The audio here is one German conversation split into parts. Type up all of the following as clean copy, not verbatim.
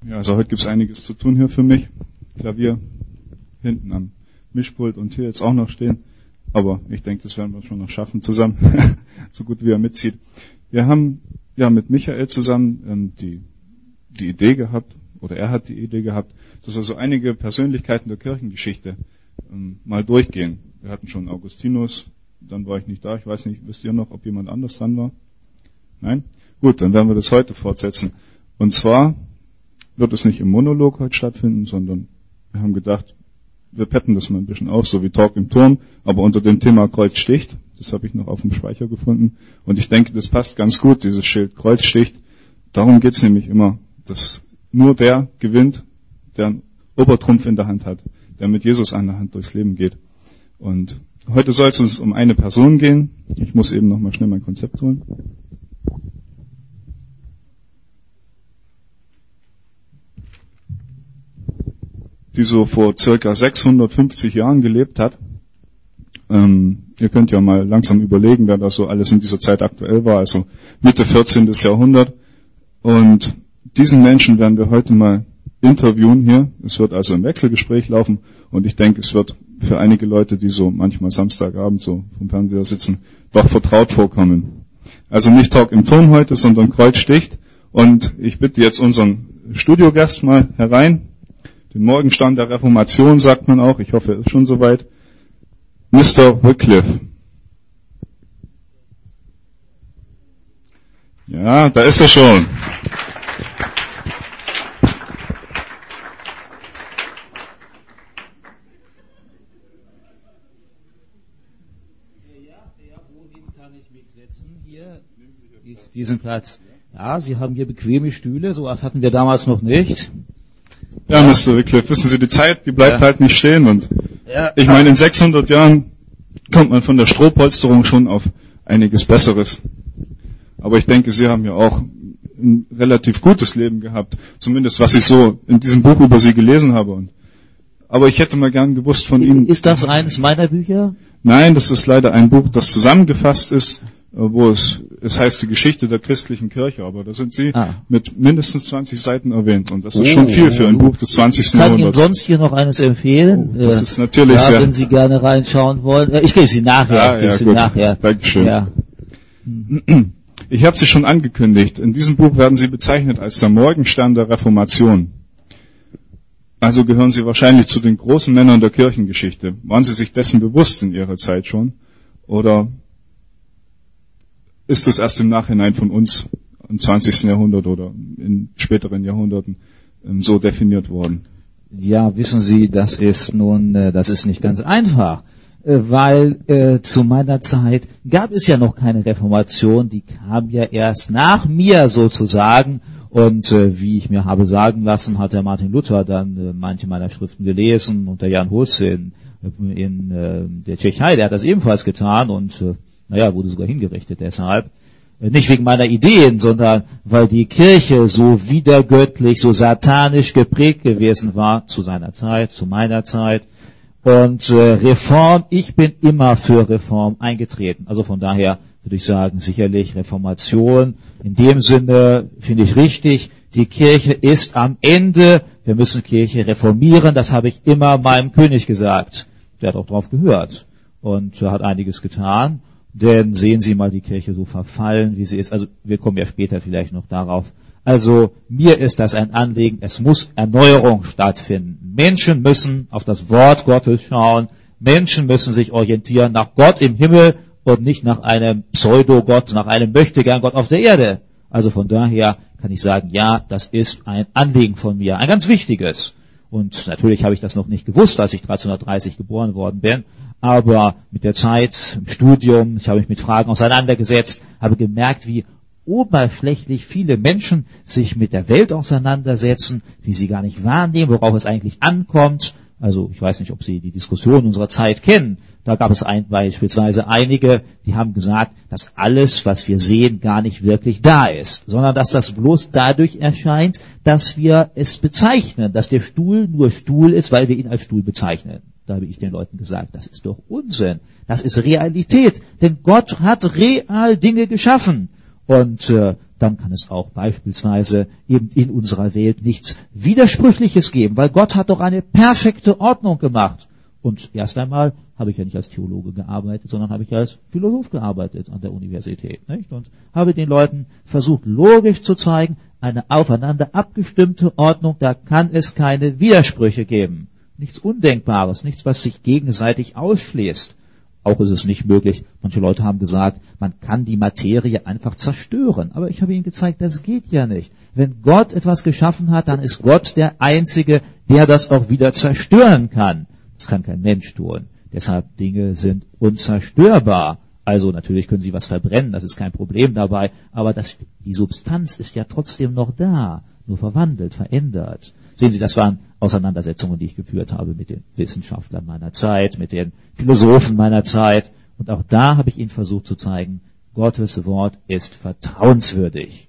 Ja, also heute gibt's einiges zu tun hier für mich. Klavier hinten am Mischpult und hier jetzt auch noch stehen. Aber ich denke, das werden wir schon noch schaffen zusammen, so gut wie er mitzieht. Wir haben ja mit Michael zusammen die Idee gehabt, oder er hat die Idee gehabt, dass wir so einige Persönlichkeiten der Kirchengeschichte mal durchgehen. Wir hatten schon Augustinus, dann war ich nicht da, ich weiß nicht, wisst ihr noch, ob jemand anders dran war? Nein? Gut, dann werden wir das heute fortsetzen. Und zwar wird es nicht im Monolog heute stattfinden, sondern wir haben gedacht, wir peppen das mal ein bisschen auf, so wie Talk im Turm, aber unter dem Thema Kreuz sticht. Das habe ich noch auf dem Speicher gefunden. Und ich denke, das passt ganz gut, dieses Schild Kreuz sticht. Darum geht's nämlich immer, dass nur der gewinnt, der einen Obertrumpf in der Hand hat, der mit Jesus an der Hand durchs Leben geht. Und heute soll es uns um eine Person gehen. Ich muss eben noch mal schnell mein Konzept holen. Die so vor circa 650 Jahren gelebt hat. Ihr könnt ja mal langsam überlegen, wer da so alles in dieser Zeit aktuell war, also Mitte 14. Jahrhundert. Und diesen Menschen werden wir heute mal interviewen hier. Es wird also ein Wechselgespräch laufen und ich denke, es wird für einige Leute, die so manchmal Samstagabend so vom Fernseher sitzen, doch vertraut vorkommen. Also nicht Talk im Turm heute, sondern Kreuz sticht. Und ich bitte jetzt unseren Studiogast mal herein. Den Morgenstern der Reformation sagt man auch. Ich hoffe, er ist schon soweit. Mr. Wycliffe. Ja, da ist er schon. Wohin kann ich mich setzen? Hier ist diesen Platz. Ja, Sie haben hier bequeme Stühle, so was hatten wir damals noch nicht. Ja, Mr. Wycliffe, wissen Sie, die Zeit, die bleibt halt nicht stehen und ich meine, in 600 Jahren kommt man von der Strohpolsterung schon auf einiges Besseres. Aber ich denke, Sie haben ja auch ein relativ gutes Leben gehabt, zumindest was ich so in diesem Buch über Sie gelesen habe. Aber ich hätte mal gern gewusst von Ihnen... Ist das eines meiner Bücher? Nein, das ist leider ein Buch, das zusammengefasst ist, wo es heißt die Geschichte der christlichen Kirche, aber da sind Sie mit mindestens 20 Seiten erwähnt und das ist schon viel für ein Buch des 20. Jahrhunderts. Ich kann Ihnen sonst hier noch eines empfehlen. Das ist natürlich sehr... wenn Sie gerne reinschauen wollen. Ich gebe Sie nachher. Nachher. Dankeschön. Ja. Ich habe Sie schon angekündigt. In diesem Buch werden Sie bezeichnet als der Morgenstern der Reformation. Also gehören Sie wahrscheinlich zu den großen Männern der Kirchengeschichte. Waren Sie sich dessen bewusst in Ihrer Zeit schon? Oder ist es erst im Nachhinein von uns im 20. Jahrhundert oder in späteren Jahrhunderten so definiert worden? Ja, wissen Sie, das ist nicht ganz einfach, weil zu meiner Zeit gab es ja noch keine Reformation, die kam ja erst nach mir sozusagen. Und wie ich mir habe sagen lassen, hat der Martin Luther dann manche meiner Schriften gelesen und der Jan Hus in der Tschechei, der hat das ebenfalls getan und wurde sogar hingerichtet deshalb. Nicht wegen meiner Ideen, sondern weil die Kirche so widergöttlich, so satanisch geprägt gewesen war zu seiner Zeit, zu meiner Zeit. Und Reform, ich bin immer für Reform eingetreten. Also von daher würde ich sagen, sicherlich Reformation. In dem Sinne finde ich richtig, die Kirche ist am Ende, wir müssen Kirche reformieren, das habe ich immer meinem König gesagt. Der hat auch drauf gehört und hat einiges getan, denn sehen Sie mal die Kirche so verfallen, wie sie ist. Also wir kommen ja später vielleicht noch darauf. Also mir ist das ein Anliegen, es muss Erneuerung stattfinden. Menschen müssen auf das Wort Gottes schauen, Menschen müssen sich orientieren nach Gott im Himmel und nicht nach einem Pseudo-Gott, nach einem Möchtegern-Gott auf der Erde. Also von daher kann ich sagen, ja, das ist ein Anliegen von mir, ein ganz wichtiges. Und natürlich habe ich das noch nicht gewusst, als ich 1330 geboren worden bin, aber mit der Zeit im Studium, ich habe mich mit Fragen auseinandergesetzt, habe gemerkt, wie oberflächlich viele Menschen sich mit der Welt auseinandersetzen, die sie gar nicht wahrnehmen, worauf es eigentlich ankommt. Also ich weiß nicht, ob Sie die Diskussion unserer Zeit kennen. Da gab es beispielsweise einige, die haben gesagt, dass alles, was wir sehen, gar nicht wirklich da ist, sondern dass das bloß dadurch erscheint, dass wir es bezeichnen, dass der Stuhl nur Stuhl ist, weil wir ihn als Stuhl bezeichnen. Da habe ich den Leuten gesagt, das ist doch Unsinn, das ist Realität, denn Gott hat real Dinge geschaffen. Und dann kann es auch beispielsweise eben in unserer Welt nichts Widersprüchliches geben, weil Gott hat doch eine perfekte Ordnung gemacht. Und erst einmal habe ich ja nicht als Theologe gearbeitet, sondern habe ich als Philosoph gearbeitet an der Universität, nicht? Und habe den Leuten versucht, logisch zu zeigen, eine aufeinander abgestimmte Ordnung, da kann es keine Widersprüche geben. Nichts Undenkbares, nichts, was sich gegenseitig ausschließt. Auch ist es nicht möglich. Manche Leute haben gesagt, man kann die Materie einfach zerstören. Aber ich habe ihnen gezeigt, das geht ja nicht. Wenn Gott etwas geschaffen hat, dann ist Gott der Einzige, der das auch wieder zerstören kann. Das kann kein Mensch tun. Deshalb Dinge sind unzerstörbar. Also natürlich können sie was verbrennen, das ist kein Problem dabei. Aber die Substanz ist ja trotzdem noch da, nur verwandelt, verändert. Sehen Sie, das waren Auseinandersetzungen, die ich geführt habe mit den Wissenschaftlern meiner Zeit, mit den Philosophen meiner Zeit. Und auch da habe ich Ihnen versucht zu zeigen, Gottes Wort ist vertrauenswürdig.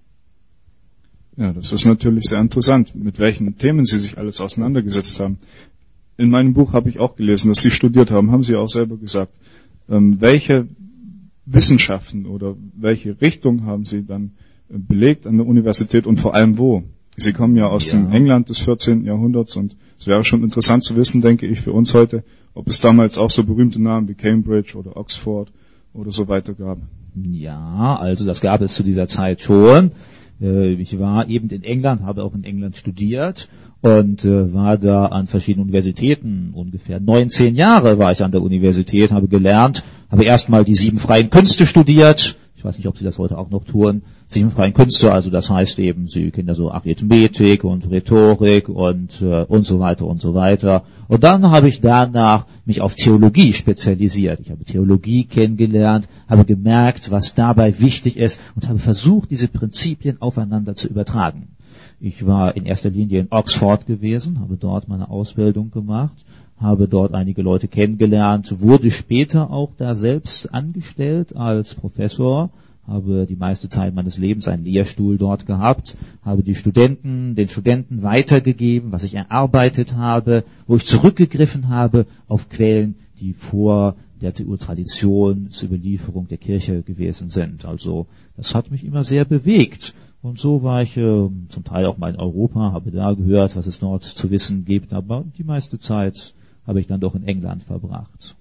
Ja, das ist natürlich sehr interessant, mit welchen Themen Sie sich alles auseinandergesetzt haben. In meinem Buch habe ich auch gelesen, dass Sie studiert haben, haben Sie auch selber gesagt. Welche Wissenschaften oder welche Richtung haben Sie dann belegt an der Universität und vor allem wo? Sie kommen ja aus dem England des 14. Jahrhunderts und es wäre schon interessant zu wissen, denke ich, für uns heute, ob es damals auch so berühmte Namen wie Cambridge oder Oxford oder so weiter gab. Ja, also das gab es zu dieser Zeit schon. Ich war eben in England, habe auch in England studiert und war da an verschiedenen Universitäten. Ungefähr 19 Jahre war ich an der Universität, habe gelernt, habe erstmal die 7 freien Künste studiert. Ich weiß nicht, ob Sie das heute auch noch tun. 7 freien Künste, also das heißt eben, Sie kennen ja so Arithmetik und Rhetorik und so weiter und so weiter. Und dann habe ich danach mich auf Theologie spezialisiert. Ich habe Theologie kennengelernt, habe gemerkt, was dabei wichtig ist und habe versucht, diese Prinzipien aufeinander zu übertragen. Ich war in erster Linie in Oxford gewesen, habe dort meine Ausbildung gemacht, habe dort einige Leute kennengelernt, wurde später auch da selbst angestellt als Professor, habe die meiste Zeit meines Lebens einen Lehrstuhl dort gehabt, habe den Studenten weitergegeben, was ich erarbeitet habe, wo ich zurückgegriffen habe auf Quellen, die vor der Tradition zur Überlieferung der Kirche gewesen sind. Also das hat mich immer sehr bewegt. Und so war ich zum Teil auch mal in Europa, habe da gehört, was es dort zu wissen gibt, aber die meiste Zeit habe ich dann doch in England verbracht.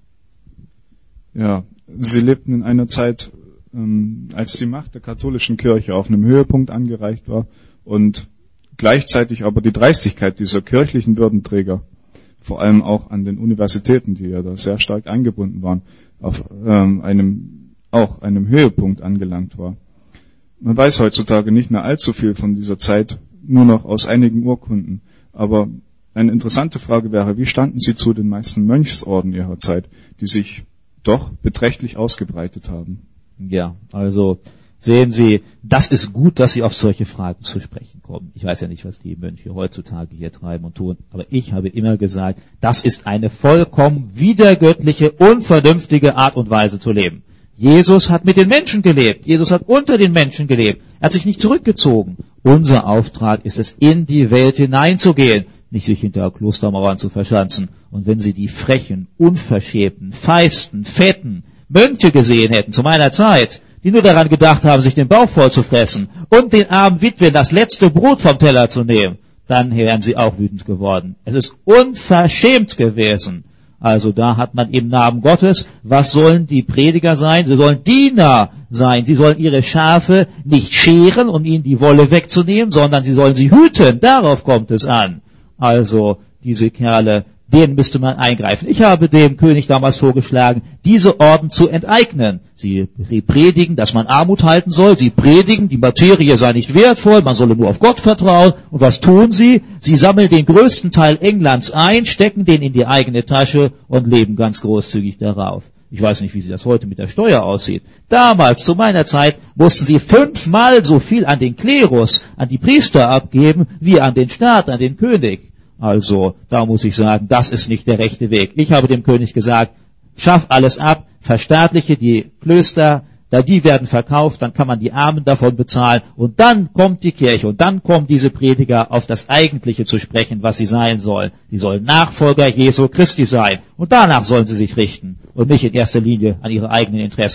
Ja, Sie lebten in einer Zeit, als die Macht der katholischen Kirche auf einem Höhepunkt angereicht war und gleichzeitig aber die Dreistigkeit dieser kirchlichen Würdenträger, vor allem auch an den Universitäten, die ja da sehr stark eingebunden waren, auf einem Höhepunkt angelangt war. Man weiß heutzutage nicht mehr allzu viel von dieser Zeit, nur noch aus einigen Urkunden. Aber eine interessante Frage wäre, wie standen Sie zu den meisten Mönchsorden Ihrer Zeit, die sich doch beträchtlich ausgebreitet haben? Ja, also sehen Sie, das ist gut, dass Sie auf solche Fragen zu sprechen kommen. Ich weiß ja nicht, was die Mönche heutzutage hier treiben und tun, aber ich habe immer gesagt, das ist eine vollkommen widergöttliche, unvernünftige Art und Weise zu leben. Jesus hat mit den Menschen gelebt. Jesus hat unter den Menschen gelebt. Er hat sich nicht zurückgezogen. Unser Auftrag ist es, in die Welt hineinzugehen, nicht sich hinter Klostermauern zu verschanzen. Und wenn Sie die frechen, unverschämten, feisten, fetten Mönche gesehen hätten zu meiner Zeit, die nur daran gedacht haben, sich den Bauch voll zu fressen und den armen Witwen das letzte Brot vom Teller zu nehmen, dann wären Sie auch wütend geworden. Es ist unverschämt gewesen. Also da hat man im Namen Gottes, was sollen die Prediger sein? Sie sollen Diener sein. Sie sollen ihre Schafe nicht scheren, um ihnen die Wolle wegzunehmen, sondern sie sollen sie hüten. Darauf kommt es an. Also diese Kerle, denen müsste man eingreifen. Ich habe dem König damals vorgeschlagen, diese Orden zu enteignen. Sie predigen, dass man Armut halten soll. Sie predigen, die Materie sei nicht wertvoll, man solle nur auf Gott vertrauen. Und was tun sie? Sie sammeln den größten Teil Englands ein, stecken den in die eigene Tasche und leben ganz großzügig darauf. Ich weiß nicht, wie sie das heute mit der Steuer aussieht. Damals, zu meiner Zeit, mussten sie 5-mal so viel an den Klerus, an die Priester abgeben, wie an den Staat, an den König. Also, da muss ich sagen, das ist nicht der rechte Weg. Ich habe dem König gesagt, schaff alles ab, verstaatliche die Klöster, da die werden verkauft, dann kann man die Armen davon bezahlen und dann kommt die Kirche und dann kommen diese Prediger auf das Eigentliche zu sprechen, was sie sein sollen. Sie sollen Nachfolger Jesu Christi sein und danach sollen sie sich richten und nicht in erster Linie an ihre eigenen Interessen.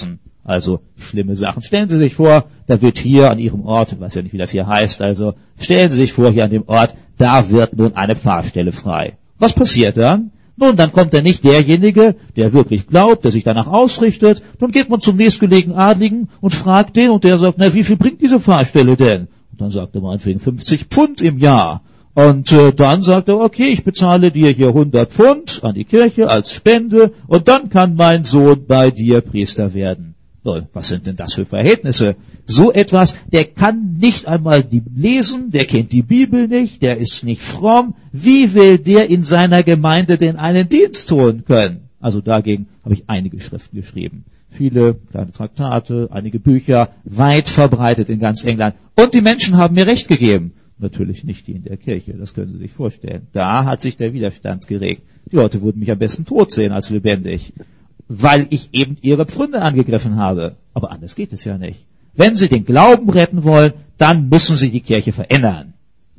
Also schlimme Sachen. Stellen Sie sich vor, da wird hier an Ihrem Ort, ich weiß ja nicht, wie das hier heißt, also stellen Sie sich vor, hier an dem Ort, da wird nun eine Pfarrstelle frei. Was passiert dann? Nun, dann kommt er nicht derjenige, der wirklich glaubt, der sich danach ausrichtet. Dann geht man zum nächstgelegenen Adligen und fragt den, und der sagt, na, wie viel bringt diese Pfarrstelle denn? Und dann sagt er meinetwegen 50 Pfund im Jahr. Und dann sagt er, okay, ich bezahle dir hier 100 Pfund an die Kirche als Spende, und dann kann mein Sohn bei dir Priester werden. So, was sind denn das für Verhältnisse? So etwas, der kann nicht einmal lesen, der kennt die Bibel nicht, der ist nicht fromm. Wie will der in seiner Gemeinde denn einen Dienst tun können? Also dagegen habe ich einige Schriften geschrieben. Viele kleine Traktate, einige Bücher, weit verbreitet in ganz England. Und die Menschen haben mir Recht gegeben. Natürlich nicht die in der Kirche, das können Sie sich vorstellen. Da hat sich der Widerstand geregt. Die Leute würden mich am besten tot sehen als lebendig, weil ich eben ihre Pfründe angegriffen habe. Aber anders geht es ja nicht. Wenn Sie den Glauben retten wollen, dann müssen Sie die Kirche verändern.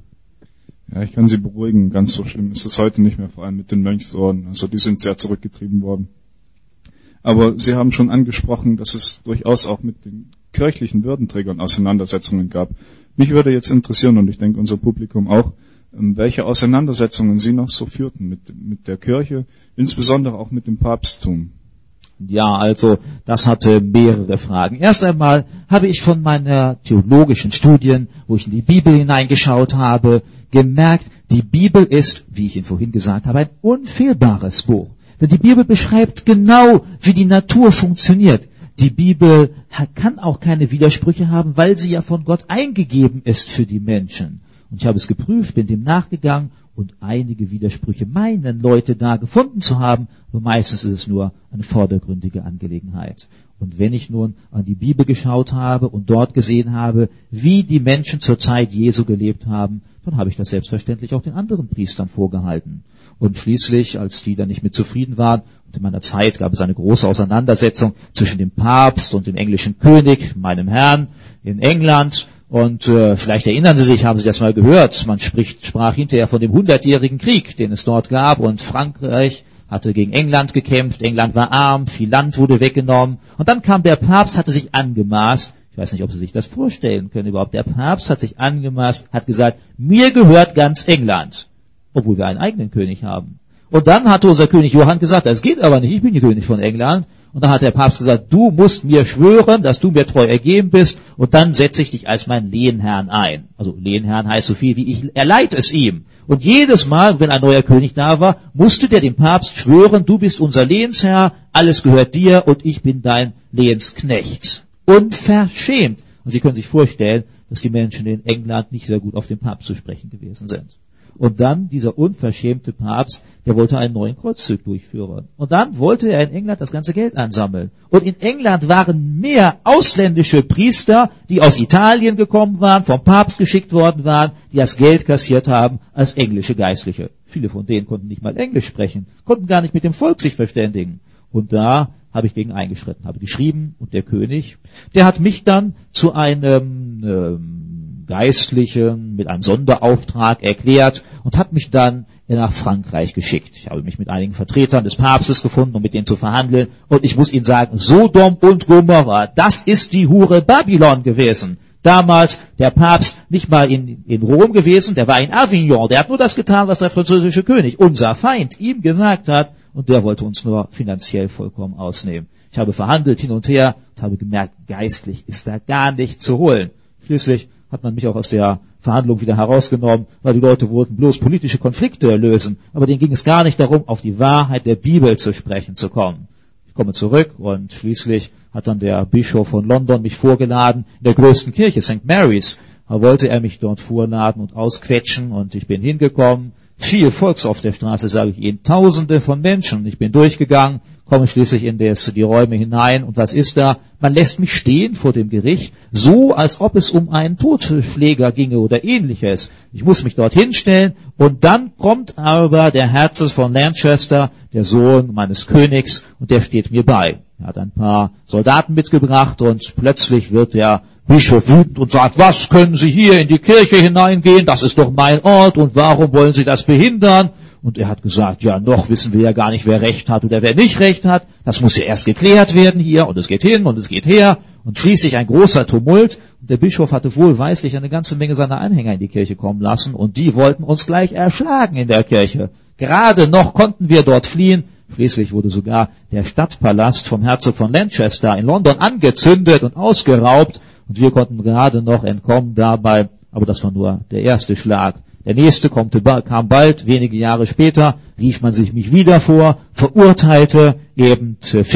Ja, ich kann Sie beruhigen. Ganz so schlimm ist es heute nicht mehr, vor allem mit den Mönchsorden. Also die sind sehr zurückgetrieben worden. Aber Sie haben schon angesprochen, dass es durchaus auch mit den kirchlichen Würdenträgern Auseinandersetzungen gab. Mich würde jetzt interessieren, und ich denke unser Publikum auch, welche Auseinandersetzungen Sie noch so führten mit der Kirche, insbesondere auch mit dem Papsttum. Ja, also das hatte mehrere Fragen. Erst einmal habe ich von meiner theologischen Studien, wo ich in die Bibel hineingeschaut habe, gemerkt, die Bibel ist, wie ich Ihnen vorhin gesagt habe, ein unfehlbares Buch. Denn die Bibel beschreibt genau, wie die Natur funktioniert. Die Bibel kann auch keine Widersprüche haben, weil sie ja von Gott eingegeben ist für die Menschen. Und ich habe es geprüft, bin dem nachgegangen und einige Widersprüche meinen Leute da gefunden zu haben, aber meistens ist es nur eine vordergründige Angelegenheit. Und wenn ich nun an die Bibel geschaut habe und dort gesehen habe, wie die Menschen zur Zeit Jesu gelebt haben, dann habe ich das selbstverständlich auch den anderen Priestern vorgehalten. Und schließlich, als die dann nicht mehr zufrieden waren, und in meiner Zeit gab es eine große Auseinandersetzung zwischen dem Papst und dem englischen König, meinem Herrn, in England. Und vielleicht erinnern Sie sich, haben Sie das mal gehört, man sprach hinterher von dem 100-jährigen Krieg, den es dort gab, und Frankreich hatte gegen England gekämpft, England war arm, viel Land wurde weggenommen. Und dann kam der Papst, hatte sich angemaßt, ich weiß nicht, ob Sie sich das vorstellen können überhaupt, der Papst hat sich angemaßt, hat gesagt, mir gehört ganz England, obwohl wir einen eigenen König haben. Und dann hatte unser König Johann gesagt, das geht aber nicht, ich bin der König von England. Und dann hat der Papst gesagt, du musst mir schwören, dass du mir treu ergeben bist, und dann setze ich dich als mein Lehenherrn ein. Also Lehenherrn heißt so viel wie ich erleide es ihm. Und jedes Mal, wenn ein neuer König da war, musste der dem Papst schwören, du bist unser Lehensherr, alles gehört dir und ich bin dein Lehensknecht. Unverschämt. Und Sie können sich vorstellen, dass die Menschen in England nicht sehr gut auf den Papst zu sprechen gewesen sind. Und dann dieser unverschämte Papst, der wollte einen neuen Kreuzzug durchführen. Und dann wollte er in England das ganze Geld einsammeln. Und in England waren mehr ausländische Priester, die aus Italien gekommen waren, vom Papst geschickt worden waren, die das Geld kassiert haben, als englische Geistliche. Viele von denen konnten nicht mal Englisch sprechen, konnten gar nicht mit dem Volk sich verständigen. Und da habe ich gegen eingeschritten, habe geschrieben, und der König, der hat mich dann zu einem Geistlichen mit einem Sonderauftrag erklärt und hat mich dann nach Frankreich geschickt. Ich habe mich mit einigen Vertretern des Papstes gefunden, um mit denen zu verhandeln. Und ich muss Ihnen sagen, Sodom und Gomorra, das ist die Hure Babylon gewesen. Damals der Papst nicht mal in Rom gewesen, der war in Avignon. Der hat nur das getan, was der französische König, unser Feind, ihm gesagt hat. Und der wollte uns nur finanziell vollkommen ausnehmen. Ich habe verhandelt hin und her und habe gemerkt, geistlich ist da gar nicht zu holen. Schließlich hat man mich auch aus der Verhandlung wieder herausgenommen, weil die Leute wollten bloß politische Konflikte lösen. Aber denen ging es gar nicht darum, auf die Wahrheit der Bibel zu sprechen zu kommen. Ich komme zurück und schließlich hat dann der Bischof von London mich vorgeladen, in der größten Kirche, St. Mary's. Da wollte er mich dort vorladen und ausquetschen, und ich bin hingekommen. Viel Volks auf der Straße, sage ich Ihnen, Tausende von Menschen. Ich bin durchgegangen, komme schließlich in die Räume hinein, und was ist da? Man lässt mich stehen vor dem Gericht, so als ob es um einen Totschläger ginge oder ähnliches. Ich muss mich dort hinstellen, und dann kommt aber der Herzog von Lancaster, der Sohn meines Königs, und der steht mir bei. Er hat ein paar Soldaten mitgebracht, und plötzlich wird der Bischof wütend und sagt, was können Sie hier in die Kirche hineingehen? Das ist doch mein Ort, und warum wollen Sie das behindern? Und er hat gesagt, ja, noch wissen wir ja gar nicht, wer Recht hat oder wer nicht Recht hat. Das muss ja erst geklärt werden hier und es geht hin und es geht her. Und schließlich ein großer Tumult. Und der Bischof hatte wohlweislich eine ganze Menge seiner Anhänger in die Kirche kommen lassen und die wollten uns gleich erschlagen in der Kirche. Gerade noch konnten wir dort fliehen. Schließlich wurde sogar der Stadtpalast vom Herzog von Lancaster in London angezündet und ausgeraubt. Und wir konnten gerade noch entkommen dabei. Aber das war nur der erste Schlag. Der nächste kam bald, wenige Jahre später, rief man sich mich wieder vor, verurteilte eben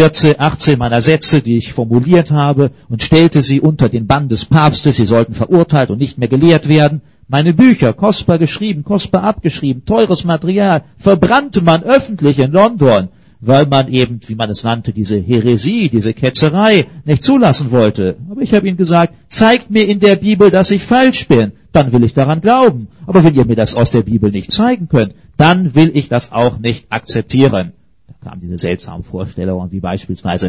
18 meiner Sätze, die ich formuliert habe, und stellte sie unter den Bann des Papstes. Sie sollten verurteilt und nicht mehr gelehrt werden. Meine Bücher, kostbar geschrieben, kostbar abgeschrieben, teures Material, verbrannte man öffentlich in London, weil man eben, wie man es nannte, diese Häresie, diese Ketzerei nicht zulassen wollte. Aber ich habe ihnen gesagt, zeigt mir in der Bibel, dass ich falsch bin, dann will ich daran glauben. Aber wenn ihr mir das aus der Bibel nicht zeigen könnt, dann will ich das auch nicht akzeptieren. Da kamen diese seltsamen Vorstellungen wie beispielsweise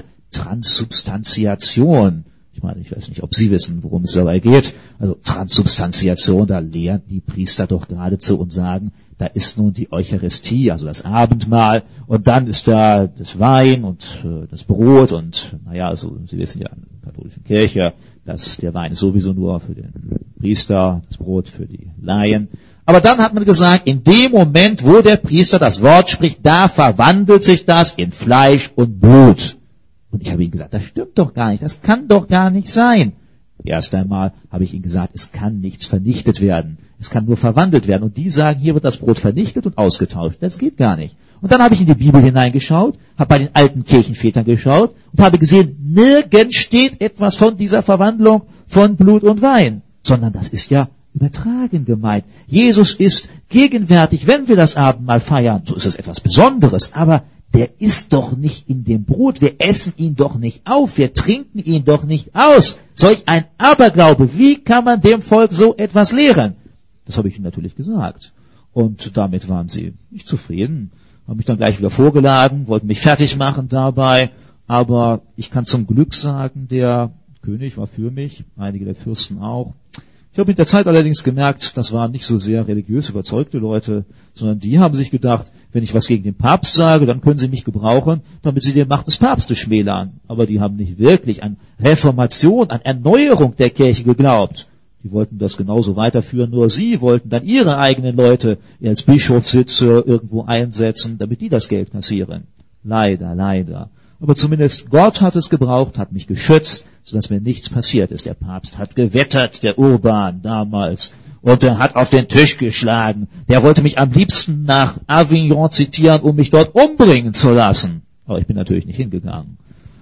Transsubstantiation. Ich meine, ich weiß nicht, ob Sie wissen, worum es dabei geht. Also Transsubstantiation, da lehren die Priester doch geradezu und sagen, da ist nun die Eucharistie, also das Abendmahl, und dann ist da das Wein und das Brot und, naja, also Sie wissen ja in der katholischen Kirche, dass der Wein ist sowieso nur für den Priester, das Brot für die Laien. Aber dann hat man gesagt, in dem Moment, wo der Priester das Wort spricht, da verwandelt sich das in Fleisch und Blut. Und ich habe ihm gesagt, das stimmt doch gar nicht, das kann doch gar nicht sein. Erst einmal habe ich ihnen gesagt, es kann nichts vernichtet werden, es kann nur verwandelt werden. Und die sagen, hier wird das Brot vernichtet und ausgetauscht, das geht gar nicht. Und dann habe ich in die Bibel hineingeschaut, habe bei den alten Kirchenvätern geschaut und habe gesehen, nirgends steht etwas von dieser Verwandlung von Blut und Wein, sondern das ist ja übertragen gemeint. Jesus ist gegenwärtig, wenn wir das Abendmahl feiern, so ist es etwas Besonderes, aber der ist doch nicht in dem Brot, wir essen ihn doch nicht auf, wir trinken ihn doch nicht aus. Solch ein Aberglaube, wie kann man dem Volk so etwas lehren? Das habe ich ihnen natürlich gesagt. Und damit waren sie nicht zufrieden, haben mich dann gleich wieder vorgeladen, wollten mich fertig machen dabei, aber ich kann zum Glück sagen, der König war für mich, einige der Fürsten auch. Ich habe mit der Zeit allerdings gemerkt, das waren nicht so sehr religiös überzeugte Leute, sondern die haben sich gedacht, wenn ich was gegen den Papst sage, dann können sie mich gebrauchen, damit sie die Macht des Papstes schmälern. Aber die haben nicht wirklich an Reformation, an Erneuerung der Kirche geglaubt. Die wollten das genauso weiterführen, nur sie wollten dann ihre eigenen Leute als Bischofssitze irgendwo einsetzen, damit die das Geld kassieren. Leider, leider. Aber zumindest Gott hat es gebraucht, hat mich geschützt, sodass mir nichts passiert ist. Der Papst hat gewettert, der Urban damals, und er hat auf den Tisch geschlagen. Der wollte mich am liebsten nach Avignon zitieren, um mich dort umbringen zu lassen. Aber ich bin natürlich nicht hingegangen.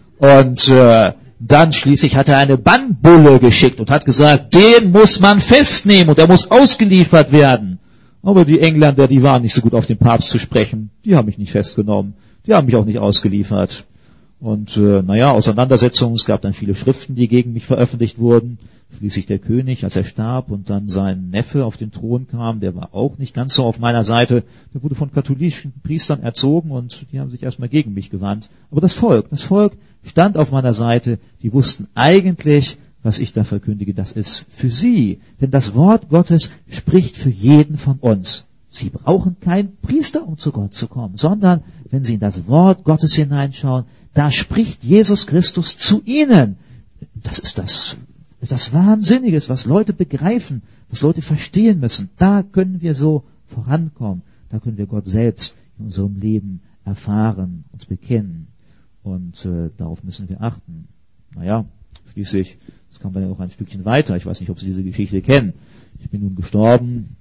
Und dann schließlich hat er eine Bannbulle geschickt und hat gesagt, den muss man festnehmen und er muss ausgeliefert werden. Aber die Engländer, die waren nicht so gut auf den Papst zu sprechen. Die haben mich nicht festgenommen. Die haben mich auch nicht ausgeliefert. Und Auseinandersetzungen, es gab dann viele Schriften, die gegen mich veröffentlicht wurden. Schließlich der König, als er starb und dann sein Neffe auf den Thron kam, der war auch nicht ganz so auf meiner Seite. Der wurde von katholischen Priestern erzogen und die haben sich erstmal gegen mich gewandt. Aber das Volk stand auf meiner Seite. Die wussten eigentlich, was ich da verkündige, das ist für sie. Denn das Wort Gottes spricht für jeden von uns. Sie brauchen keinen Priester, um zu Gott zu kommen, sondern wenn sie in das Wort Gottes hineinschauen, da spricht Jesus Christus zu ihnen. Das ist das Wahnsinniges, was Leute begreifen, was Leute verstehen müssen. Da können wir so vorankommen. Da können wir Gott selbst in unserem Leben erfahren, uns bekennen. Und darauf müssen wir achten. Schließlich, das kam dann ja auch ein Stückchen weiter. Ich weiß nicht, ob Sie diese Geschichte kennen. Ich bin nun gestorben,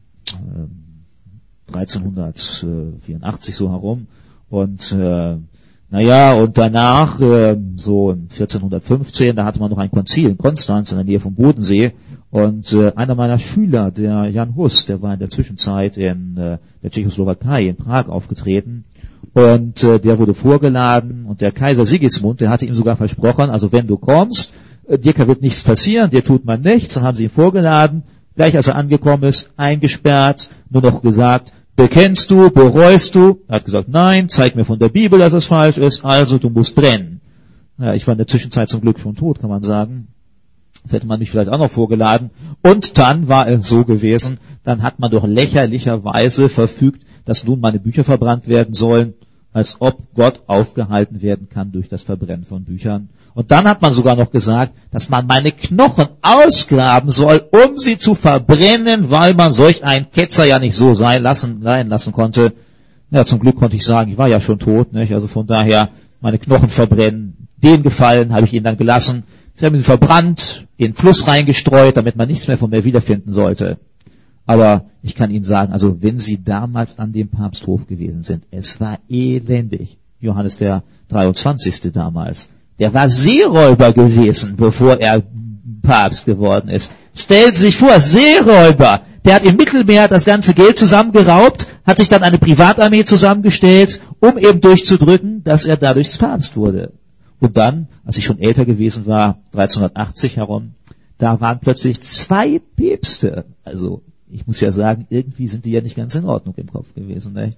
1384 so herum. Und und danach, so 1415, da hatte man noch ein Konzil in Konstanz in der Nähe vom Bodensee. Und einer meiner Schüler, der Jan Hus, der war in der Zwischenzeit in der Tschechoslowakei, in Prag aufgetreten. Und der wurde vorgeladen. Und der Kaiser Sigismund, der hatte ihm sogar versprochen, also wenn du kommst, dir wird nichts passieren, dir tut man nichts. Dann haben sie ihn vorgeladen. Gleich als er angekommen ist, eingesperrt, nur noch gesagt, bekennst du, bereust du? Er hat gesagt, nein, zeig mir von der Bibel, dass es falsch ist, also du musst brennen. Ja, ich war in der Zwischenzeit zum Glück schon tot, kann man sagen. Das hätte man mich vielleicht auch noch vorgeladen. Und dann war es so gewesen, dann hat man doch lächerlicherweise verfügt, dass nun meine Bücher verbrannt werden sollen, als ob Gott aufgehalten werden kann durch das Verbrennen von Büchern. Und dann hat man sogar noch gesagt, dass man meine Knochen ausgraben soll, um sie zu verbrennen, weil man solch einen Ketzer ja nicht so sein lassen konnte. Ja, zum Glück konnte ich sagen, ich war ja schon tot, nicht? Also von daher meine Knochen verbrennen. Den Gefallen habe ich ihnen dann gelassen. Sie haben ihn verbrannt, in den Fluss reingestreut, damit man nichts mehr von mir wiederfinden sollte. Aber ich kann Ihnen sagen, also wenn Sie damals an dem Papsthof gewesen sind, es war elendig. Johannes der 23. damals, der war Seeräuber gewesen, bevor er Papst geworden ist. Stellen Sie sich vor, Seeräuber, der hat im Mittelmeer das ganze Geld zusammengeraubt, hat sich dann eine Privatarmee zusammengestellt, um eben durchzudrücken, dass er dadurch Papst wurde. Und dann, als ich schon älter gewesen war, 1380 herum, da waren plötzlich 2 Päpste. Also ich muss ja sagen, irgendwie sind die ja nicht ganz in Ordnung im Kopf gewesen. Nicht?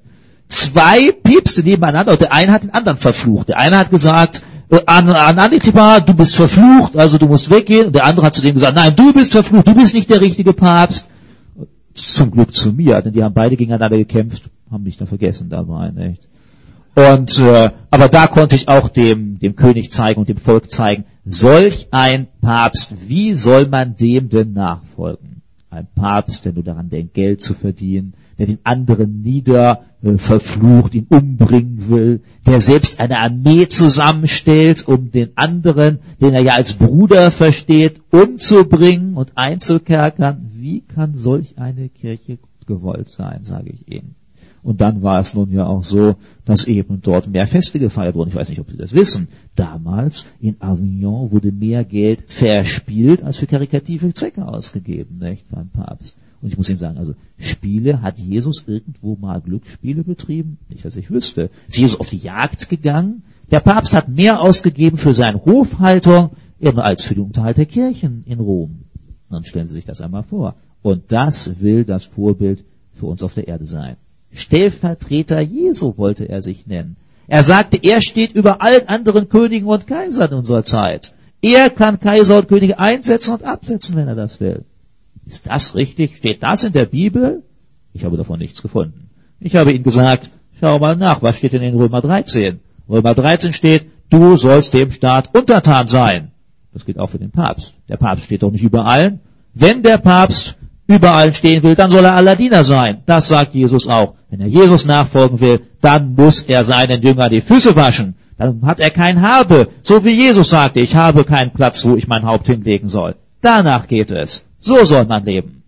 2 Päpste nebeneinander und der eine hat den anderen verflucht. Der eine hat gesagt, Antipa, du bist verflucht, also du musst weggehen. Und der andere hat zu dem gesagt, nein, du bist verflucht, du bist nicht der richtige Papst. Zum Glück zu mir, denn die haben beide gegeneinander gekämpft, haben mich da vergessen dabei. Nicht? Und aber da konnte ich auch dem König zeigen und dem Volk zeigen, solch ein Papst, wie soll man dem denn nachfolgen? Ein Papst, der nur daran denkt, Geld zu verdienen, der den anderen verflucht, ihn umbringen will, der selbst eine Armee zusammenstellt, um den anderen, den er ja als Bruder versteht, umzubringen und einzukerkern. Wie kann solch eine Kirche gewollt sein, sage ich Ihnen. Und dann war es nun ja auch so, dass eben dort mehr Feste gefeiert wurden. Ich weiß nicht, ob Sie das wissen. Damals in Avignon wurde mehr Geld verspielt als für karitative Zwecke ausgegeben, nicht, beim Papst. Und ich muss Ihnen sagen, also Spiele, hat Jesus irgendwo mal Glücksspiele betrieben? Nicht, dass ich wüsste. Ist Jesus auf die Jagd gegangen? Der Papst hat mehr ausgegeben für seine Hofhaltung eben als für den Unterhalt der Kirchen in Rom. Dann stellen Sie sich das einmal vor. Und das will das Vorbild für uns auf der Erde sein. Stellvertreter Jesu wollte er sich nennen. Er sagte, er steht über allen anderen Königen und Kaisern unserer Zeit. Er kann Kaiser und Könige einsetzen und absetzen, wenn er das will. Ist das richtig? Steht das in der Bibel? Ich habe davon nichts gefunden. Ich habe ihm gesagt, schau mal nach, was steht denn in Römer 13? Römer 13 steht, du sollst dem Staat untertan sein. Das gilt auch für den Papst. Der Papst steht doch nicht über allen. Wenn der Papst über allen stehen will, dann soll er aller Diener sein. Das sagt Jesus auch. Wenn er Jesus nachfolgen will, dann muss er seinen Jüngern die Füße waschen. Dann hat er kein Habe. So wie Jesus sagte, ich habe keinen Platz, wo ich mein Haupt hinlegen soll. Danach geht es. So soll man leben.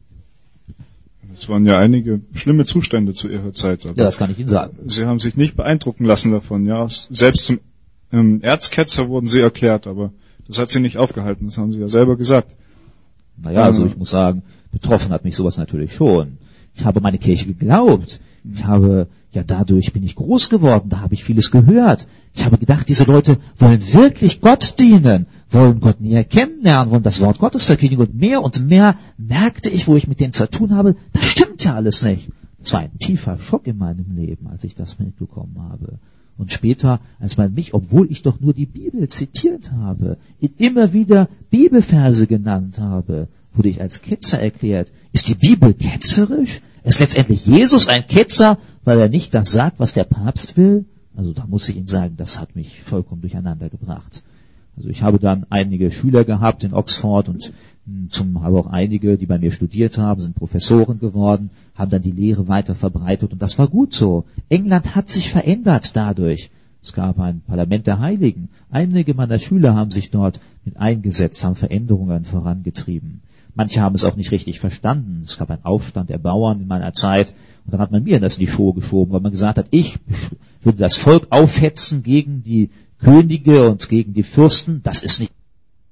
Es waren ja einige schlimme Zustände zu Ihrer Zeit. Aber ja, das kann ich Ihnen sagen. Sie haben sich nicht beeindrucken lassen davon. Ja, selbst zum Erzketzer wurden Sie erklärt, aber das hat Sie nicht aufgehalten. Das haben Sie ja selber gesagt. Naja, also ich muss sagen, betroffen hat mich sowas natürlich schon. Ich habe meine Kirche geglaubt. Dadurch bin ich groß geworden. Da habe ich vieles gehört. Ich habe gedacht, diese Leute wollen wirklich Gott dienen, wollen Gott näher kennenlernen, wollen das Wort Gottes verkündigen. Und mehr merkte ich, wo ich mit denen zu tun habe, das stimmt ja alles nicht. Das war ein tiefer Schock in meinem Leben, als ich das mitbekommen habe. Und später, als man mich, obwohl ich doch nur die Bibel zitiert habe, immer wieder Bibelverse genannt habe, wurde ich als Ketzer erklärt. Ist die Bibel ketzerisch? Ist letztendlich Jesus ein Ketzer, weil er nicht das sagt, was der Papst will? Also da muss ich Ihnen sagen, das hat mich vollkommen durcheinander gebracht. Also ich habe dann einige Schüler gehabt in Oxford und habe auch einige, die bei mir studiert haben, sind Professoren geworden, haben dann die Lehre weiter verbreitet und das war gut so. England hat sich verändert dadurch. Es gab ein Parlament der Heiligen. Einige meiner Schüler haben sich dort mit eingesetzt, haben Veränderungen vorangetrieben. Manche haben es auch nicht richtig verstanden. Es gab einen Aufstand der Bauern in meiner Zeit und dann hat man mir das in die Schuhe geschoben, weil man gesagt hat, ich würde das Volk aufhetzen gegen die Könige und gegen die Fürsten. Das ist nicht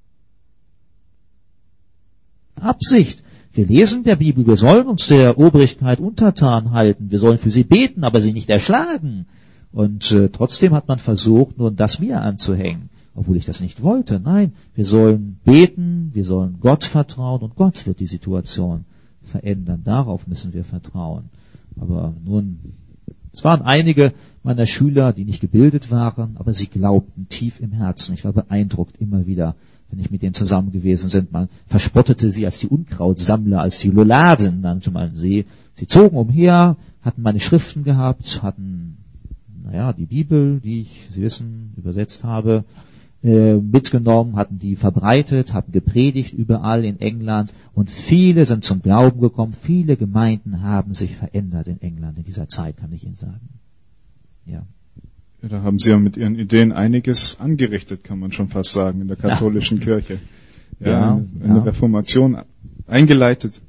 Absicht. Wir lesen der Bibel, wir sollen uns der Obrigkeit untertan halten, wir sollen für sie beten, aber sie nicht erschlagen. Und trotzdem hat man versucht, nur das mir anzuhängen, obwohl ich das nicht wollte. Nein, wir sollen beten, wir sollen Gott vertrauen und Gott wird die Situation verändern. Darauf müssen wir vertrauen. Aber nun, es waren einige meiner Schüler, die nicht gebildet waren, aber sie glaubten tief im Herzen. Ich war beeindruckt immer wieder, wenn ich mit denen zusammen gewesen bin. Man verspottete sie als die Unkrautsammler, als die Loladen, nannte man sie. Sie zogen umher, hatten meine Schriften gehabt, hatten, die Bibel, die ich, Sie wissen, übersetzt habe, mitgenommen, hatten die verbreitet, hatten gepredigt überall in England und viele sind zum Glauben gekommen. Viele Gemeinden haben sich verändert in England in dieser Zeit, kann ich Ihnen sagen. Ja. Ja, da haben Sie ja mit Ihren Ideen einiges angerichtet, kann man schon fast sagen, in der katholischen Kirche. Eine Reformation eingeleitet.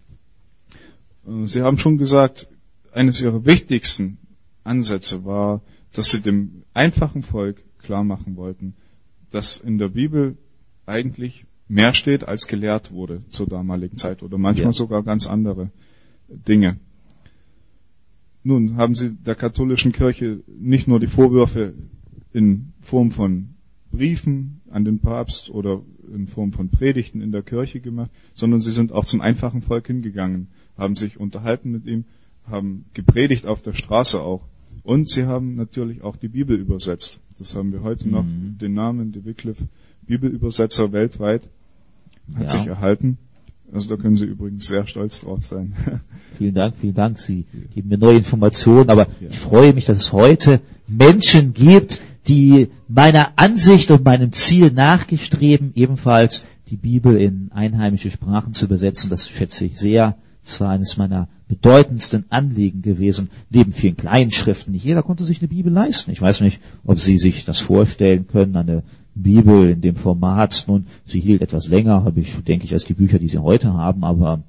Sie haben schon gesagt, eines Ihrer wichtigsten Ansätze war, dass Sie dem einfachen Volk klar machen wollten, dass in der Bibel eigentlich mehr steht, als gelehrt wurde zur damaligen Zeit oder manchmal sogar ganz andere Dinge. Nun haben Sie der katholischen Kirche nicht nur die Vorwürfe in Form von Briefen an den Papst oder in Form von Predigten in der Kirche gemacht, sondern Sie sind auch zum einfachen Volk hingegangen, haben sich unterhalten mit ihm, haben gepredigt auf der Straße auch. Und Sie haben natürlich auch die Bibel übersetzt. Das haben wir heute noch, den Namen de Wycliffe, Bibelübersetzer weltweit, hat sich erhalten. Also da können Sie übrigens sehr stolz drauf sein. Vielen Dank. Sie geben mir neue Informationen, aber ich freue mich, dass es heute Menschen gibt, die meiner Ansicht und meinem Ziel nachgestreben, ebenfalls die Bibel in einheimische Sprachen zu übersetzen. Das schätze ich sehr. Das war eines meiner bedeutendsten Anliegen gewesen, neben vielen kleinen Schriften. Nicht jeder konnte sich eine Bibel leisten. Ich weiß nicht, ob Sie sich das vorstellen können, eine Bibel in dem Format. Nun, sie hielt etwas länger, denke ich, als die Bücher, die Sie heute haben, aber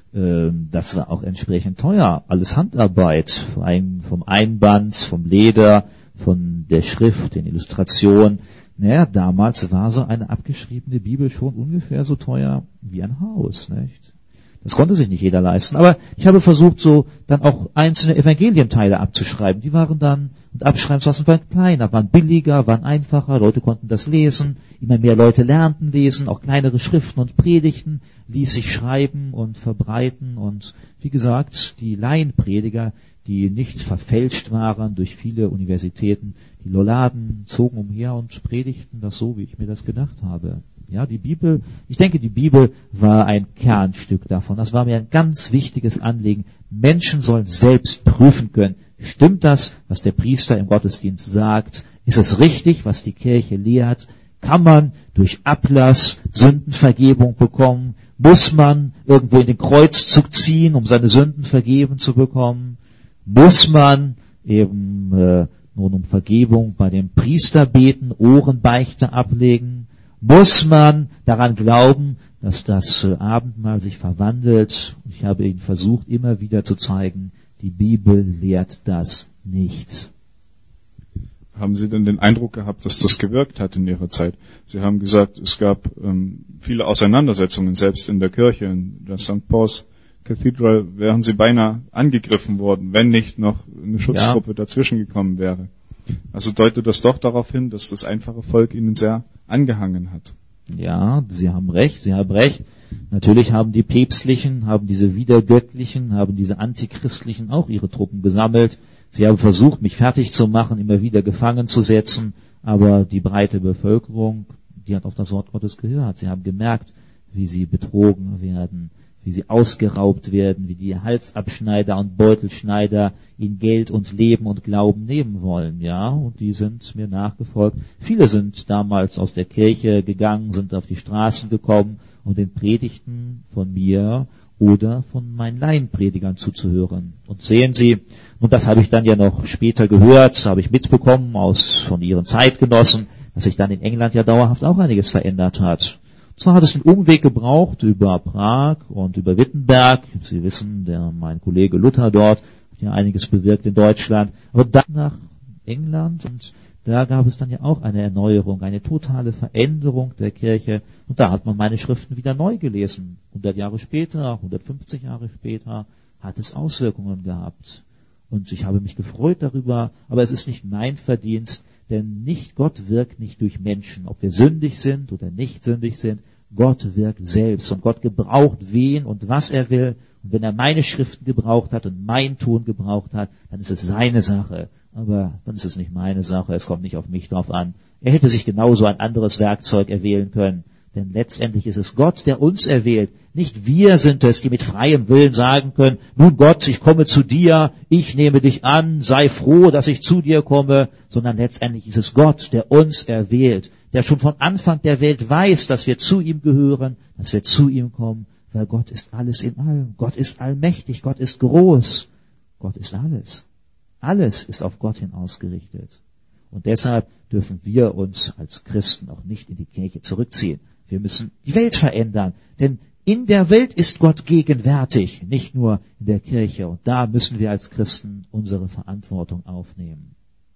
das war auch entsprechend teuer. Alles Handarbeit, vom Einband, vom Leder, von der Schrift, den Illustrationen. Damals war so eine abgeschriebene Bibel schon ungefähr so teuer wie ein Haus, nicht? Das konnte sich nicht jeder leisten. Aber ich habe versucht, so dann auch einzelne Evangelienteile abzuschreiben. Die waren dann, und abschreiben zu lassen, waren kleiner, waren billiger, waren einfacher. Leute konnten das lesen. Immer mehr Leute lernten lesen. Auch kleinere Schriften und Predigten ließ sich schreiben und verbreiten. Und wie gesagt, die Laienprediger, die nicht verfälscht waren durch viele Universitäten, die Lolladen zogen umher und predigten das so, wie ich mir das gedacht habe. Ja, die Bibel, ich denke, die Bibel war ein Kernstück davon. Das war mir ein ganz wichtiges Anliegen. Menschen sollen selbst prüfen können. Stimmt das, was der Priester im Gottesdienst sagt? Ist es richtig, was die Kirche lehrt? Kann man durch Ablass Sündenvergebung bekommen? Muss man irgendwo in den Kreuzzug ziehen, um seine Sünden vergeben zu bekommen? Muss man eben nun um Vergebung bei dem Priester beten, Ohrenbeichte ablegen? Muss man daran glauben, dass das Abendmahl sich verwandelt? Ich habe Ihnen versucht, immer wieder zu zeigen, die Bibel lehrt das nicht. Haben Sie denn den Eindruck gehabt, dass das gewirkt hat in Ihrer Zeit? Sie haben gesagt, es gab viele Auseinandersetzungen, selbst in der Kirche, in der St. Paul's Cathedral wären Sie beinahe angegriffen worden, wenn nicht noch eine Schutzgruppe dazwischen gekommen wäre. Also deutet das doch darauf hin, dass das einfache Volk Ihnen sehr angehangen hat. Ja, Sie haben recht. Natürlich haben die Päpstlichen, haben diese Widergöttlichen, haben diese Antichristlichen auch ihre Truppen gesammelt. Sie haben versucht, mich fertig zu machen, immer wieder gefangen zu setzen, aber die breite Bevölkerung, die hat auf das Wort Gottes gehört. Sie haben gemerkt, wie sie betrogen werden, wie sie ausgeraubt werden, wie die Halsabschneider und Beutelschneider ihnen Geld und Leben und Glauben nehmen wollen, ja, und die sind mir nachgefolgt. Viele sind damals aus der Kirche gegangen, sind auf die Straßen gekommen, um den Predigten von mir oder von meinen Laienpredigern zuzuhören. Und sehen Sie, und das habe ich dann ja noch später gehört, habe ich mitbekommen von Ihren Zeitgenossen, dass sich dann in England ja dauerhaft auch einiges verändert hat. Zwar hat es einen Umweg gebraucht über Prag und über Wittenberg. Sie wissen, mein Kollege Luther dort hat ja einiges bewirkt in Deutschland. Aber dann nach England, und da gab es dann ja auch eine Erneuerung, eine totale Veränderung der Kirche. Und da hat man meine Schriften wieder neu gelesen. 100 Jahre später, 150 Jahre später hat es Auswirkungen gehabt. Und ich habe mich gefreut darüber, aber es ist nicht mein Verdienst, denn Gott wirkt nicht durch Menschen, ob wir sündig sind oder nicht sündig sind. Gott wirkt selbst und Gott gebraucht wen und was er will. Und wenn er meine Schriften gebraucht hat und mein Tun gebraucht hat, dann ist es seine Sache. Aber dann ist es nicht meine Sache, es kommt nicht auf mich drauf an. Er hätte sich genauso ein anderes Werkzeug erwählen können. Denn letztendlich ist es Gott, der uns erwählt. Nicht wir sind es, die mit freiem Willen sagen können, nun Gott, ich komme zu dir, ich nehme dich an, sei froh, dass ich zu dir komme, sondern letztendlich ist es Gott, der uns erwählt, der schon von Anfang der Welt weiß, dass wir zu ihm gehören, dass wir zu ihm kommen, weil Gott ist alles in allem. Gott ist allmächtig, Gott ist groß, Gott ist alles. Alles ist auf Gott hin ausgerichtet. Und deshalb dürfen wir uns als Christen auch nicht in die Kirche zurückziehen. Wir müssen die Welt verändern, denn in der Welt ist Gott gegenwärtig, nicht nur in der Kirche. Und da müssen wir als Christen unsere Verantwortung aufnehmen.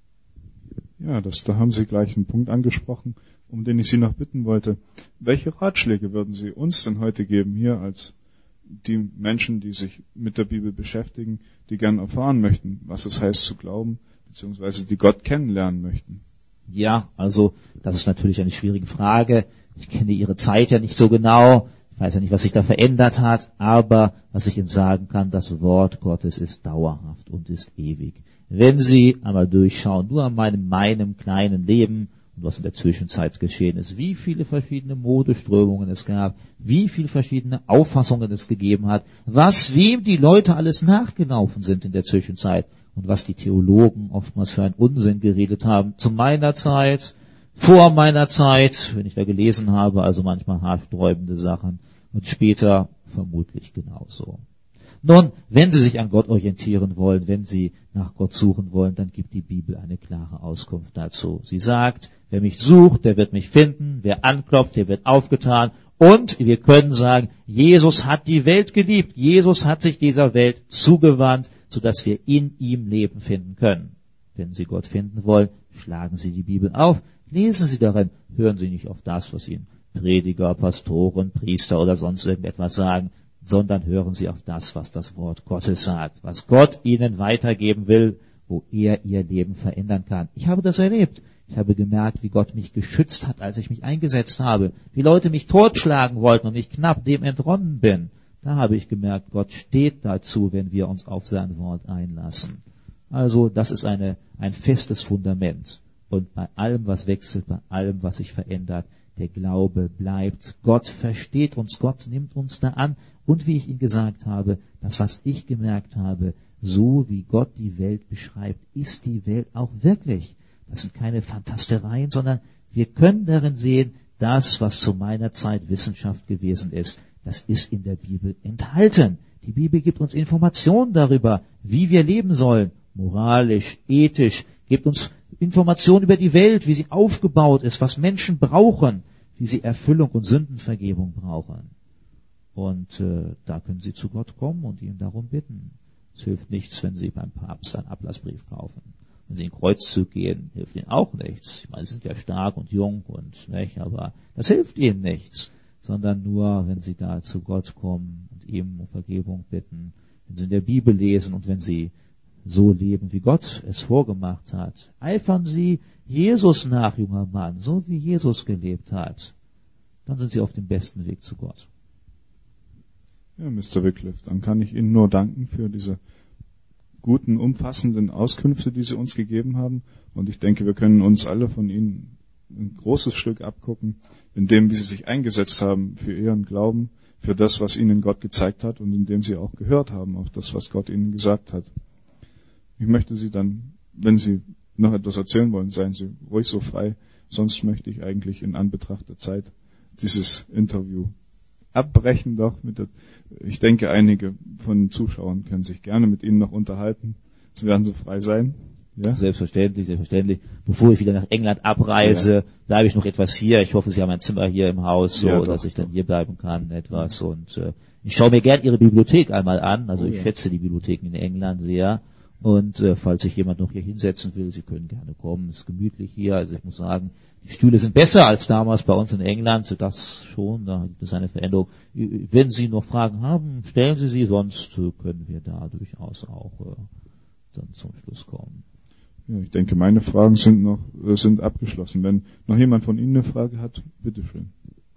Ja, da haben Sie gleich einen Punkt angesprochen, um den ich Sie noch bitten wollte. Welche Ratschläge würden Sie uns denn heute geben, hier als die Menschen, die sich mit der Bibel beschäftigen, die gern erfahren möchten, was es heißt zu glauben, beziehungsweise die Gott kennenlernen möchten? Ja, also das ist natürlich eine schwierige Frage. Ich kenne Ihre Zeit ja nicht so genau. Ich weiß ja nicht, was sich da verändert hat. Aber was ich Ihnen sagen kann, das Wort Gottes ist dauerhaft und ist ewig. Wenn Sie einmal durchschauen, nur an meinem kleinen Leben und was in der Zwischenzeit geschehen ist, wie viele verschiedene Modeströmungen es gab, wie viele verschiedene Auffassungen es gegeben hat, wem die Leute alles nachgelaufen sind in der Zwischenzeit und was die Theologen oftmals für einen Unsinn geredet haben. Zu meiner Zeit, vor meiner Zeit, wenn ich da gelesen habe, also manchmal haarsträubende Sachen und später vermutlich genauso. Nun, wenn Sie sich an Gott orientieren wollen, wenn Sie nach Gott suchen wollen, dann gibt die Bibel eine klare Auskunft dazu. Sie sagt, wer mich sucht, der wird mich finden, wer anklopft, der wird aufgetan. Und wir können sagen, Jesus hat die Welt geliebt, Jesus hat sich dieser Welt zugewandt, sodass wir in ihm Leben finden können. Wenn Sie Gott finden wollen, schlagen Sie die Bibel auf, lesen Sie darin, hören Sie nicht auf das, was Ihnen Prediger, Pastoren, Priester oder sonst irgendetwas sagen, sondern hören Sie auf das, was das Wort Gottes sagt, was Gott Ihnen weitergeben will, wo er Ihr Leben verändern kann. Ich habe das erlebt. Ich habe gemerkt, wie Gott mich geschützt hat, als ich mich eingesetzt habe, wie Leute mich totschlagen wollten und ich knapp dem entronnen bin. Da habe ich gemerkt, Gott steht dazu, wenn wir uns auf sein Wort einlassen. Also das ist ein festes Fundament. Und bei allem, was wechselt, bei allem, was sich verändert, der Glaube bleibt. Gott versteht uns, Gott nimmt uns da an. Und wie ich Ihnen gesagt habe, das, was ich gemerkt habe, so wie Gott die Welt beschreibt, ist die Welt auch wirklich. Das sind keine Fantastereien, sondern wir können darin sehen, das, was zu meiner Zeit Wissenschaft gewesen ist, das ist in der Bibel enthalten. Die Bibel gibt uns Informationen darüber, wie wir leben sollen, moralisch, ethisch, gibt uns Informationen über die Welt, wie sie aufgebaut ist, was Menschen brauchen, wie sie Erfüllung und Sündenvergebung brauchen. Und da können Sie zu Gott kommen und ihn darum bitten. Es hilft nichts, wenn Sie beim Papst einen Ablassbrief kaufen. Wenn Sie in den Kreuzzug gehen, hilft Ihnen auch nichts. Ich meine, Sie sind ja stark und jung und nicht, aber das hilft Ihnen nichts. Sondern nur, wenn Sie da zu Gott kommen und ihm um Vergebung bitten, wenn Sie in der Bibel lesen und wenn Sie so leben, wie Gott es vorgemacht hat. Eifern Sie Jesus nach, junger Mann, so wie Jesus gelebt hat. Dann sind Sie auf dem besten Weg zu Gott. Ja, Mr. Wycliffe, dann kann ich Ihnen nur danken für diese guten, umfassenden Auskünfte, die Sie uns gegeben haben. Und ich denke, wir können uns alle von Ihnen ein großes Stück abgucken, in dem, wie Sie sich eingesetzt haben für Ihren Glauben, für das, was Ihnen Gott gezeigt hat und in dem Sie auch gehört haben auf das, was Gott Ihnen gesagt hat. Ich möchte Sie dann, wenn Sie noch etwas erzählen wollen, seien Sie ruhig so frei. Sonst möchte ich eigentlich in Anbetracht der Zeit dieses Interview abbrechen doch. Ich denke, einige von den Zuschauern können sich gerne mit Ihnen noch unterhalten. Sie werden so frei sein. Ja? Selbstverständlich. Bevor ich wieder nach England abreise, bleibe ich noch etwas hier. Ich hoffe, Sie haben ein Zimmer hier im Haus, dass ich dann hier bleiben kann, etwas. Und ich schaue mir gern Ihre Bibliothek einmal an. Also ich schätze die Bibliotheken in England sehr. Und falls sich jemand noch hier hinsetzen will, Sie können gerne kommen. Es ist gemütlich hier. Also ich muss sagen, die Stühle sind besser als damals bei uns in England. Das schon, da gibt es eine Veränderung. Wenn Sie noch Fragen haben, stellen Sie sie. Sonst können wir da durchaus auch dann zum Schluss kommen. Ja, ich denke, meine Fragen sind abgeschlossen. Wenn noch jemand von Ihnen eine Frage hat, bitteschön.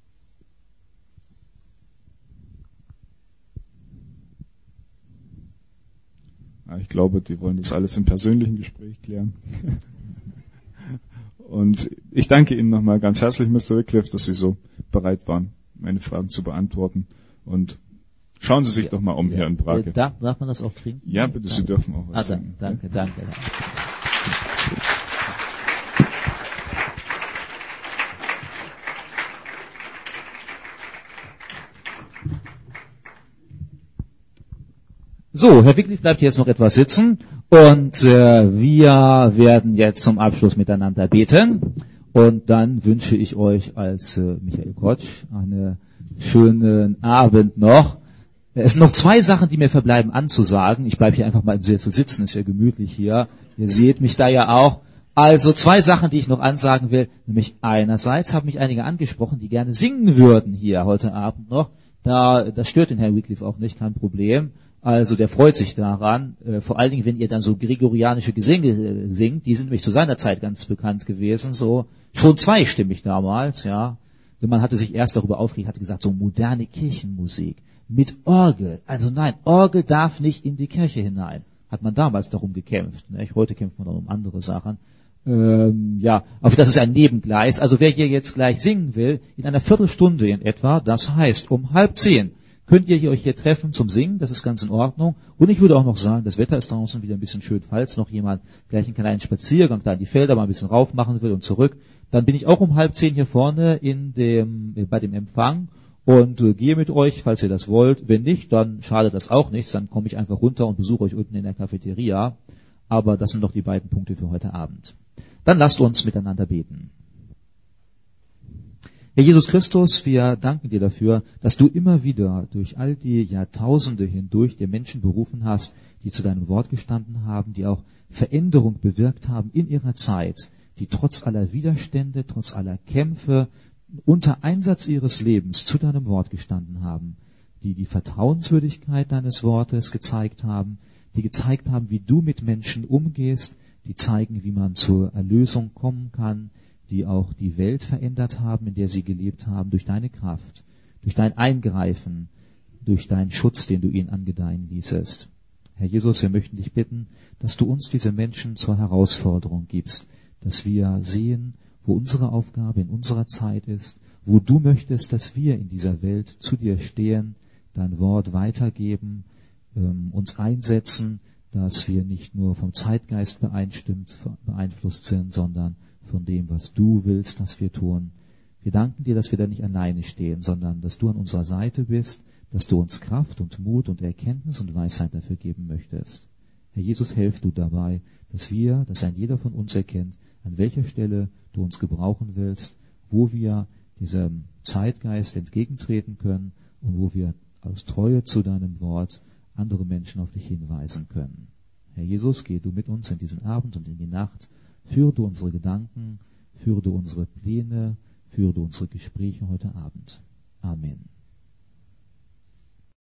Ich glaube, die wollen das alles im persönlichen Gespräch klären. Und ich danke Ihnen nochmal ganz herzlich, Mr. Wycliffe, dass Sie so bereit waren, meine Fragen zu beantworten. Und schauen Sie sich doch mal um hier in Brake. Darf man das auch trinken? Ja, bitte, Sie dürfen auch was trinken. Danke. So, Herr Wycliffe bleibt jetzt noch etwas sitzen und wir werden jetzt zum Abschluss miteinander beten und dann wünsche ich euch als Michael Kotsch einen schönen Abend noch. Es sind noch 2 Sachen, die mir verbleiben anzusagen. Ich bleibe hier einfach mal im Sessel sitzen, ist ja gemütlich hier. Ihr seht mich da ja auch. Also 2 Sachen, die ich noch ansagen will. Nämlich einerseits haben mich einige angesprochen, die gerne singen würden hier heute Abend noch. Das stört den Herrn Wycliffe auch nicht, kein Problem. Also der freut sich daran, vor allen Dingen, wenn ihr dann so gregorianische Gesänge singt, die sind nämlich zu seiner Zeit ganz bekannt gewesen, so schon zweistimmig damals, ja. Man hatte sich erst darüber aufgeregt, hatte gesagt, so moderne Kirchenmusik mit Orgel. Also nein, Orgel darf nicht in die Kirche hinein. Hat man damals darum gekämpft. Ne? Heute kämpft man um andere Sachen. Aber das ist ein Nebengleis. Also wer hier jetzt gleich singen will, in einer Viertelstunde in etwa, das heißt um 9:30, könnt ihr euch hier treffen zum Singen, das ist ganz in Ordnung. Und ich würde auch noch sagen, das Wetter ist draußen wieder ein bisschen schön, falls noch jemand gleich einen kleinen Spaziergang da in die Felder mal ein bisschen rauf machen will und zurück, dann bin ich auch um 9:30 hier vorne bei dem Empfang und gehe mit euch, falls ihr das wollt. Wenn nicht, dann schadet das auch nichts, dann komme ich einfach runter und besuche euch unten in der Cafeteria. Aber das sind doch die beiden Punkte für heute Abend. Dann lasst uns miteinander beten. Herr Jesus Christus, wir danken dir dafür, dass du immer wieder durch all die Jahrtausende hindurch die Menschen berufen hast, die zu deinem Wort gestanden haben, die auch Veränderung bewirkt haben in ihrer Zeit, die trotz aller Widerstände, trotz aller Kämpfe, unter Einsatz ihres Lebens zu deinem Wort gestanden haben, die die Vertrauenswürdigkeit deines Wortes gezeigt haben, die gezeigt haben, wie du mit Menschen umgehst, die zeigen, wie man zur Erlösung kommen kann, die auch die Welt verändert haben, in der sie gelebt haben, durch deine Kraft, durch dein Eingreifen, durch deinen Schutz, den du ihnen angedeihen ließest. Herr Jesus, wir möchten dich bitten, dass du uns diese Menschen zur Herausforderung gibst, dass wir sehen, wo unsere Aufgabe in unserer Zeit ist, wo du möchtest, dass wir in dieser Welt zu dir stehen, dein Wort weitergeben, uns einsetzen, dass wir nicht nur vom Zeitgeist beeinflusst sind, sondern von dem, was du willst, dass wir tun. Wir danken dir, dass wir da nicht alleine stehen, sondern dass du an unserer Seite bist, dass du uns Kraft und Mut und Erkenntnis und Weisheit dafür geben möchtest. Herr Jesus, hilf du dabei, dass ein jeder von uns erkennt, an welcher Stelle du uns gebrauchen willst, wo wir diesem Zeitgeist entgegentreten können und wo wir aus Treue zu deinem Wort andere Menschen auf dich hinweisen können. Herr Jesus, geh du mit uns in diesen Abend und in die Nacht. Führe du unsere Gedanken, führe du unsere Pläne, führe du unsere Gespräche heute Abend. Amen.